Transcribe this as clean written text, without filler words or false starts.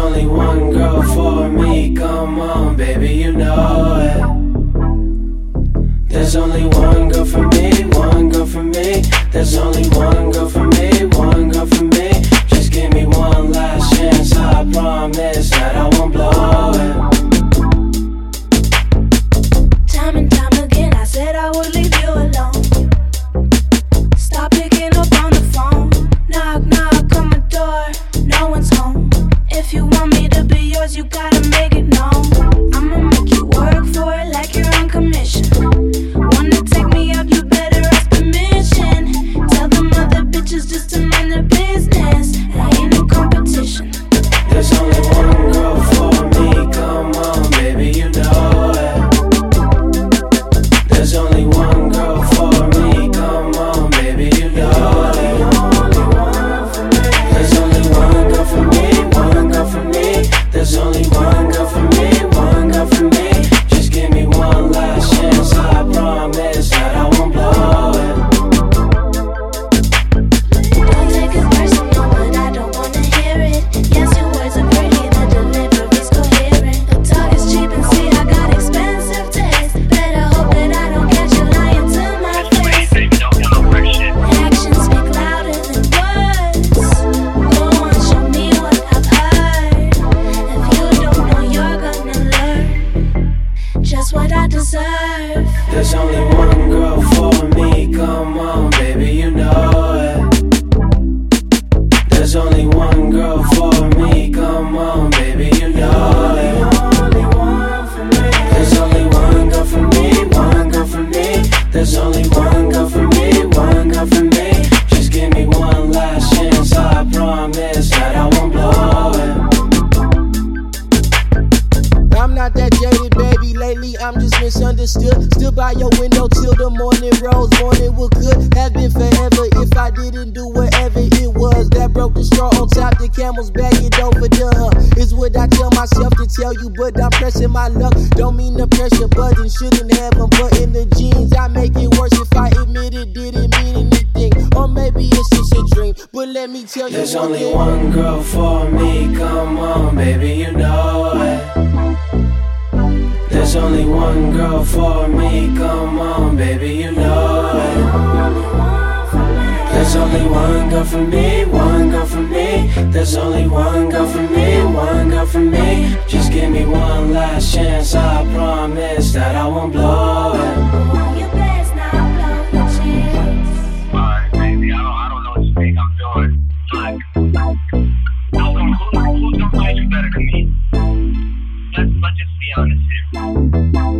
only one girl for me, come on, baby, you know it. There's only one girl for me, one girl for me. There's only one girl for me, one girl for me. Just give me one last chance, I promise that I won't blow it. Time and time again, I said I would leave you alone. Stop picking up on the phone. Knock, knock on my door, no one's home. If you want me to be yours, you gotta make it known. I'ma make you work for it like you're on commission. Wanna take me up, you better ask permission. Tell them other bitches just to mind their business. Ain't no competition. There's only one girl for me, come on, baby, you know it. There's only one girl for me, come on, baby, you know it. There's only one girl for me, one girl for me. There's only one girl for me, one girl for me. Just give me one last chance, I promise that I won't blow it. Don't take it personal, but I don't wanna hear it. Yes, your words are pretty, the delivery's coherent. The talk is cheap and see I got expensive taste. Better hope that I don't catch you lying to my face. Actions speak louder than words. Go on, show me what I've heard. If you don't know, you're gonna learn just what I deserve. There's only one girl for me, come on, baby, you know it. There's only one girl for me, come on, baby, you know it. There's only one girl for me, one girl for me. There's only one girl for me, one girl for me. Just give me one last chance, I promise that I won't blow it. I'm not that jaded, baby. Lately, I'm just misunderstood. Stood by your window till the morning rose. Morning was good, have been forever. If I didn't do whatever it was that broke the straw on top, the camel's back, it overdone. Is what I tell myself to tell you, but I'm pressing my luck. Don't mean to pressure button, shouldn't have them. But in the jeans, I make it worse if I admit it didn't mean anything. Or maybe it's just a dream. But let me tell you, there's only one girl for me, come on, baby, you know it. There's only one girl for me, come on, baby, you know it. There's only one girl for me, one girl for me. There's only one girl for me, one girl for me. Just give me one last chance, I promise that I won't blow it. You best not blow your chance. Alright, baby, I don't know what to think. I'm feeling like, who's gonna like you better than me? Let's just be honest here.